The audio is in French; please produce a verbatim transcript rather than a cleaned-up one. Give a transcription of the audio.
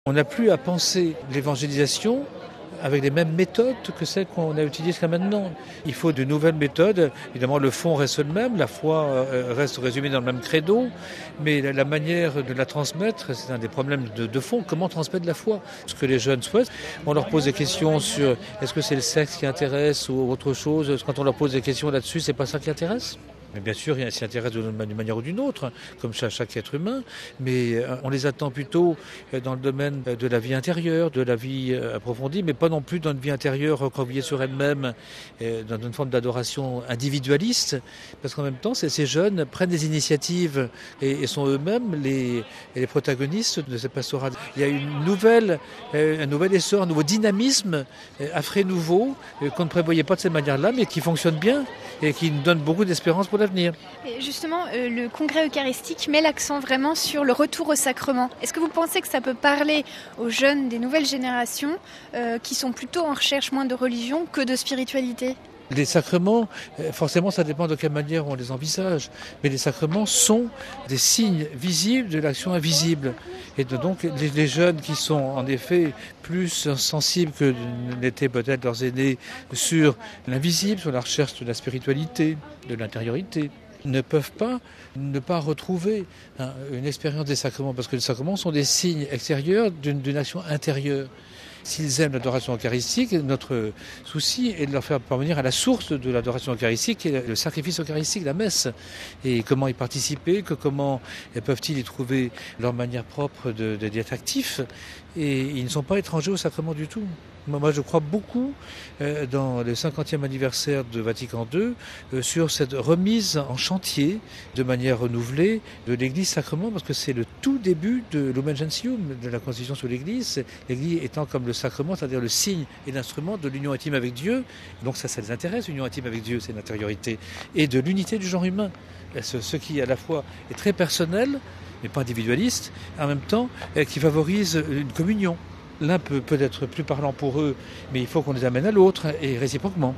On n'a plus à penser l'évangélisation avec les mêmes méthodes que celles qu'on a utilisées jusqu'à maintenant. Il faut de nouvelles méthodes. Évidemment, le fond reste le même, la foi reste résumée dans le même credo, mais la manière de la transmettre, c'est un des problèmes de, de fond. Comment transmettre la foi? Ce que les jeunes souhaitent, on leur pose des questions sur est-ce que c'est le sexe qui intéresse ou autre chose. Quand on leur pose des questions là-dessus, c'est pas ça qui intéresse? Mais bien sûr, ils s'y intéressent d'une manière ou d'une autre, comme chaque, chaque être humain, mais on les attend plutôt dans le domaine de la vie intérieure, de la vie approfondie, mais pas non plus dans une vie intérieure recroquevillée sur elle-même, dans une forme d'adoration individualiste, parce qu'en même temps, ces jeunes prennent des initiatives et sont eux-mêmes les, les protagonistes de cette pastorale. Il y a une nouvelle, un nouvel essor, un nouveau dynamisme, un frais nouveau, qu'on ne prévoyait pas de cette manière-là, mais qui fonctionne bien et qui nous donne beaucoup d'espérance pour l'avenir. Et justement, euh, le congrès eucharistique met l'accent vraiment sur le retour au sacrement. Est-ce que vous pensez que ça peut parler aux jeunes des nouvelles générations euh, qui sont plutôt en recherche moins de religion que de spiritualité ? Les sacrements, forcément, ça dépend de quelle manière on les envisage. Mais les sacrements sont des signes visibles de l'action invisible. Et donc, les, les jeunes qui sont en effet plus sensibles que l'étaient peut-être leurs aînés sur l'invisible, sur la recherche de la spiritualité, de l'intériorité, ne peuvent pas ne pas retrouver hein, une expérience des sacrements, parce que les sacrements sont des signes extérieurs d'une, d'une action intérieure. S'ils aiment l'adoration eucharistique, notre souci est de leur faire parvenir à la source de l'adoration eucharistique, qui est le sacrifice eucharistique, la messe. Et comment y participer, que comment peuvent-ils y trouver leur manière propre de, de, d'être actifs. Et ils ne sont pas étrangers au sacrement du tout. Moi, je crois beaucoup euh, dans le cinquantième anniversaire de Vatican deux euh, sur cette remise en chantier de manière renouvelée de l'Église sacrement, parce que c'est le tout début de l'Lumen Gentium, de la Constitution sur l'Église. L'Église étant comme le sacrement, c'est-à-dire le signe et l'instrument de l'union intime avec Dieu. Donc ça, ça les intéresse, l'union intime avec Dieu, c'est l'intériorité. Et de l'unité du genre humain. Ce, ce qui, à la fois, est très personnel, mais pas individualiste, en même temps, euh, qui favorise une communion. L'un peut, peut être plus parlant pour eux, mais il faut qu'on les amène à l'autre, et réciproquement.